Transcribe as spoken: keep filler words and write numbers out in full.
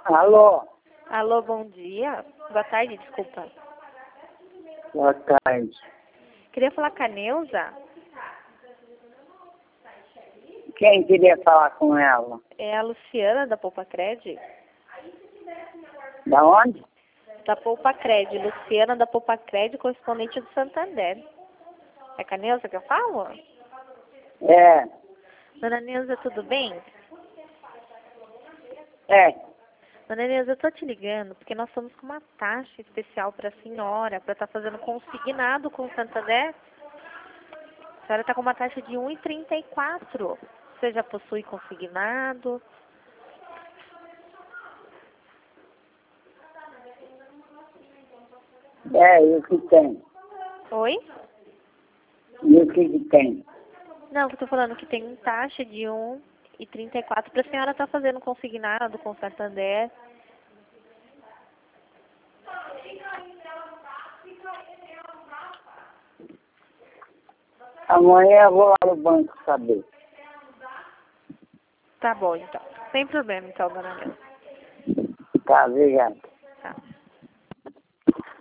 Alô? Alô, bom dia. Boa tarde, desculpa. Boa tarde. Queria falar com a Neuza. Quem queria falar com ela? É a Luciana da Poupa Cred. Da onde? Da Poupa Cred. Luciana da Poupa Cred, correspondente do Santander. É com a Neuza que eu falo? É. Dona Neuza, tudo bem? É. Dona Neuza, eu tô te ligando porque nós estamos com uma taxa especial para a senhora, para estar fazendo consignado com o Santander. A senhora está com uma taxa de um vírgula trinta e quatro. Você já possui consignado? É, e o que tem? Oi? E o que que tem? Não, eu tô falando que tem taxa de um vírgula trinta e quatro para a senhora estar fazendo consignado com o Santander. Amanhã eu vou lá no banco saber. Tá bom, então. Sem problema, então, dona Neuza. Tá, obrigado.